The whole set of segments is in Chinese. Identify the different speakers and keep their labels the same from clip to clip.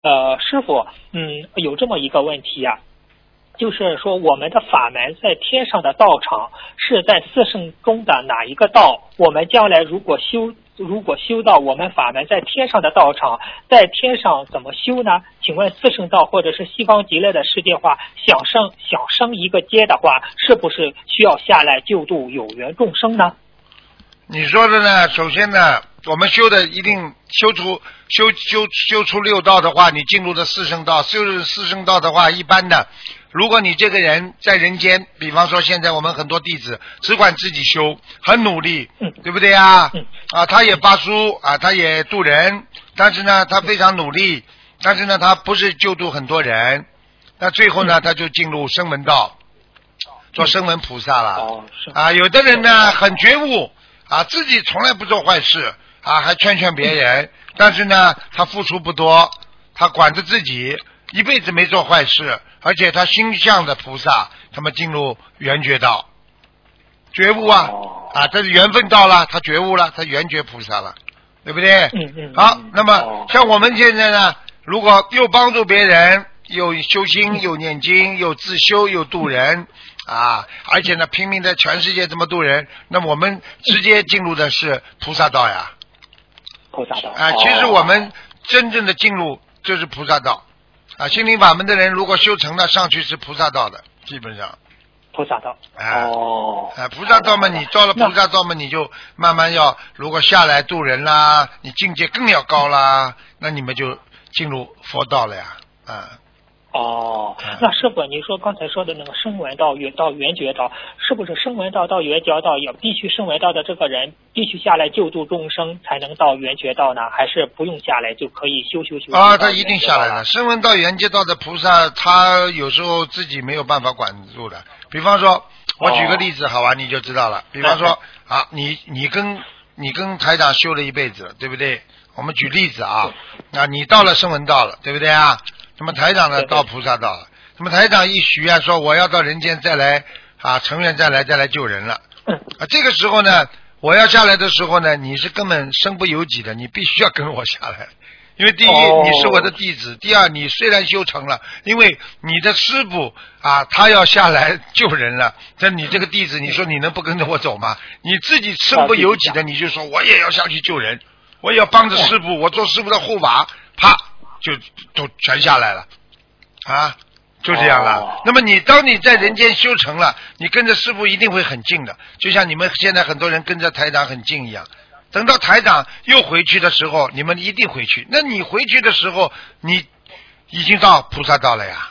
Speaker 1: 师傅，有这么一个问题呀、就是说我们的法门在天上的道场是在四圣中的哪一个道？我们将来如果修到我们法门在天上的道场，在天上怎么修呢？请问四圣道或者是西方极乐的世界话，想升一个阶的话，是不是需要下来救度有缘众生呢？
Speaker 2: 你说的呢？首先呢，我们修的一定修出六道的话，你进入的四圣道，修四圣道的话，一般的，如果你这个人在人间，比方说现在我们很多弟子只管自己修，很努力，对不对啊？他也发书啊，他也度人，但是呢，他非常努力，但是呢，他不是救度很多人，那最后呢，他就进入声闻道，做声闻菩萨了。有的人呢很觉悟啊，自己从来不做坏事啊，还劝别人，但是呢，他付出不多，他管着自己，一辈子没做坏事，而且他心向的菩萨，他们进入圆觉道，觉悟啊，这是缘分到了，他觉悟了，他圆觉菩萨了，对不对？好，那么像我们现在呢，如果又帮助别人，又修心，又念经，又自修，又度人啊，而且呢，拼命在全世界这么度人，那么我们直接进入的是菩萨道呀。
Speaker 1: 菩萨道
Speaker 2: 其实我们真正的进入就是菩萨道啊。心灵法门的人如果修成了，上去是菩萨道的，基本上。
Speaker 1: 菩萨道
Speaker 2: 菩萨道嘛，你到了菩萨道嘛，你就慢慢要，如果下来度人啦，你境界更要高啦，那你们就进入佛道了呀。
Speaker 1: 那师傅，你说刚才说的那个声闻道到圆觉道，是不是声闻道到圆觉道也必须声闻道的这个人必须下来救度众生才能到圆觉道呢？还是不用下来就可以修？
Speaker 2: 他一定下来了。声闻道圆觉道的菩萨，他有时候自己没有办法管住的。比方说，我举个例子，好吧，你就知道了。比方说你跟台长修了一辈子，对不对？我们举例子啊，你到了声闻道了，对不对啊？那么台长呢到菩萨道了，那么台长一许愿说我要到人间再来成愿再来救人了。这个时候呢，我要下来的时候呢，你是根本身不由己的，你必须要跟我下来。因为第一你是我的弟子，第二你虽然修成了，因为你的师父他要下来救人了，但你这个弟子，你说你能不跟着我走吗？你自己身不由己的，你就说我也要下去救人，我也要帮着师父，我做师父的护法，啪就都全下来了就这样了。那么当你在人间修成了，你跟着师父一定会很近的，就像你们现在很多人跟着台长很近一样。等到台长又回去的时候，你们一定回去。那你回去的时候，你已经到菩萨道了呀。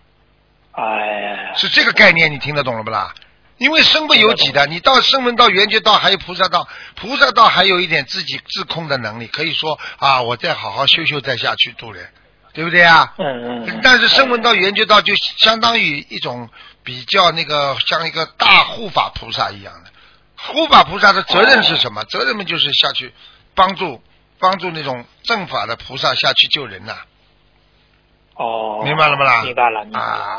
Speaker 2: 是这个概念，你听得懂了不啦？因为身不由己的，你到声闻道、圆觉道还有菩萨道，菩萨道还有一点自己自控的能力，可以说我再好好修再下去度人，对不对啊？但是声闻道、圆觉道就相当于一种比较像一个大护法菩萨一样的。护法菩萨的责任是什么？责任们就是下去帮助那种正法的菩萨下去救人呐。明白了不啦？
Speaker 1: 明白了。